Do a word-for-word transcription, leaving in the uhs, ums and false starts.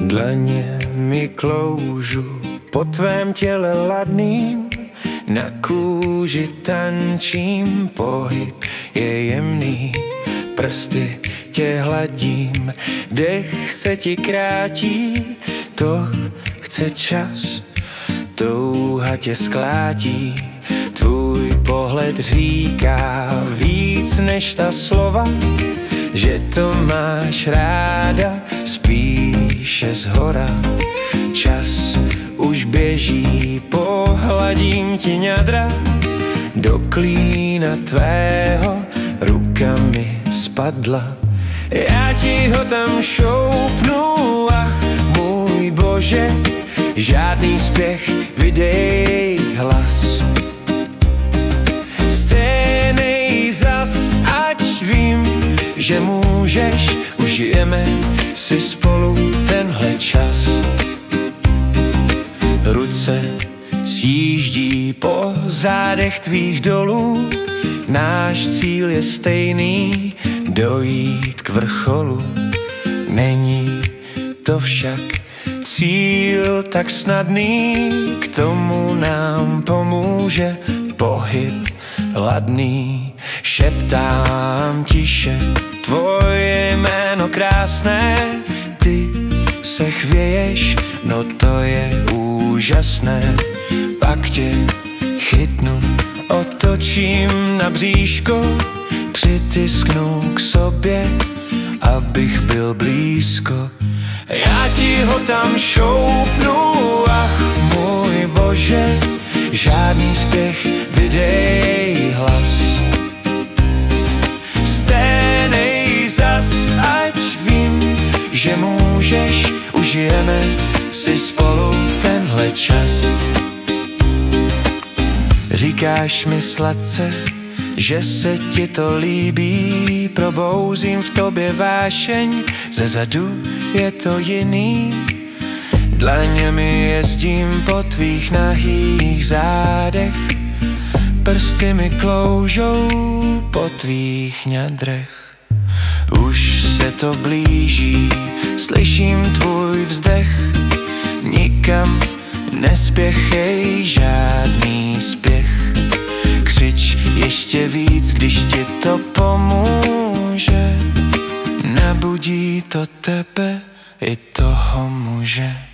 Dlaně mi kloužu po tvém těle ladným, na kůži tančím, pohyb je jemný, prsty tě hladím, dech se ti krátí, to chce čas, touha tě sklátí. Tvůj pohled říká víc než ta slova, že to máš ráda, spíše zhora. Čas už běží, pohladím ti ňadra, do klína tvého ruka mi spadla. Já ti ho tam šoupnu, ach můj Bože, žádný spěch, vydej hlas. Stejnej zas, ať vím, že můžeš, užijeme si spolu tenhle čas. Ruce sjíždí po zádech tvých dolů, náš cíl je stejný, dojít k vrcholu. Není to však cíl tak snadný, k tomu nám pomůže pohyb ladný. Šeptám tiše tvoje jméno krásné, ty se chvěješ, no to je úžasné. Pak tě chytnu, otočím na bříško, přitisknu k sobě, abych byl blízko. Já ti ho tam šoupnu, ach můj Bože, žádný spěch, vydej hlas. Stejnej zas, ať vím, že můžeš, užijeme si spolu tenhle čas. Říkáš mi sladce, že se ti to líbí, probouzím v tobě vášeň, zezadu je to jiný. Dlaněmi jezdím po tvých nahých zádech, prsty mi kloužou po tvých ňadrech. Už se to blíží, slyším tvůj vzdech, nikam nespěchej, žádný spěch. Křič ještě víc, když ti to pomůže, nabudí to tebe i toho muže.